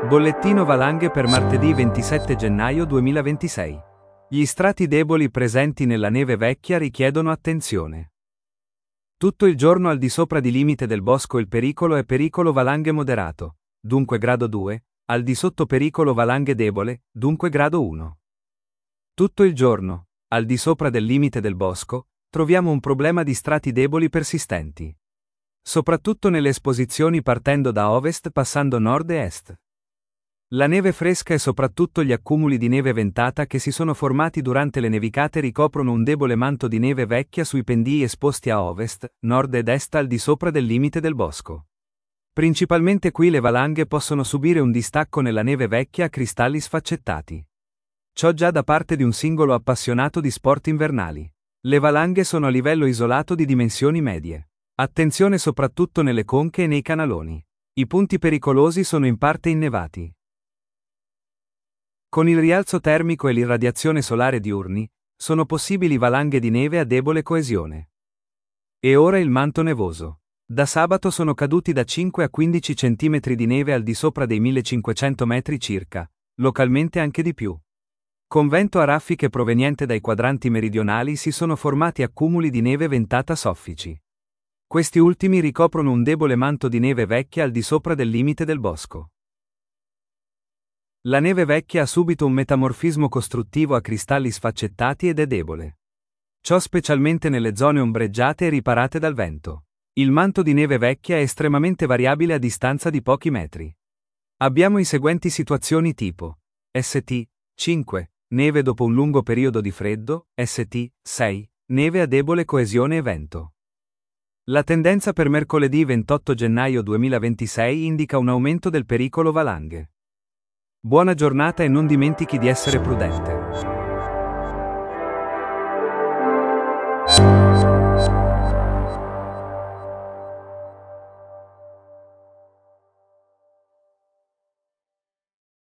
Bollettino valanghe per martedì 27 gennaio 2026. Gli strati deboli presenti nella neve vecchia richiedono attenzione. Tutto il giorno al di sopra di limite del bosco il pericolo è pericolo valanghe moderato, dunque grado 2, al di sotto pericolo valanghe debole, dunque grado 1. Tutto il giorno, al di sopra del limite del bosco, troviamo un problema di strati deboli persistenti. Soprattutto nelle esposizioni partendo da ovest passando nord e est. La neve fresca e soprattutto gli accumuli di neve ventata che si sono formati durante le nevicate ricoprono un debole manto di neve vecchia sui pendii esposti a ovest, nord ed est al di sopra del limite del bosco. Principalmente qui le valanghe possono subire un distacco nella neve vecchia a cristalli sfaccettati. Ciò già da parte di un singolo appassionato di sport invernali. Le valanghe sono a livello isolato di dimensioni medie. Attenzione soprattutto nelle conche e nei canaloni. I punti pericolosi sono in parte innevati. Con il rialzo termico e l'irradiazione solare diurni, sono possibili valanghe di neve a debole coesione. E ora il manto nevoso. Da sabato sono caduti da 5 a 15 cm di neve al di sopra dei 1500 metri circa, localmente anche di più. Con vento a raffiche proveniente dai quadranti meridionali si sono formati accumuli di neve ventata soffici. Questi ultimi ricoprono un debole manto di neve vecchia al di sopra del limite del bosco. La neve vecchia ha subito un metamorfismo costruttivo a cristalli sfaccettati ed è debole. Ciò specialmente nelle zone ombreggiate e riparate dal vento. Il manto di neve vecchia è estremamente variabile a distanza di pochi metri. Abbiamo i seguenti situazioni tipo: St. 5. Neve dopo un lungo periodo di freddo, St. 6. Neve a debole coesione e vento. La tendenza per mercoledì 28 gennaio 2026 indica un aumento del pericolo valanghe. Buona giornata e non dimentichi di essere prudente.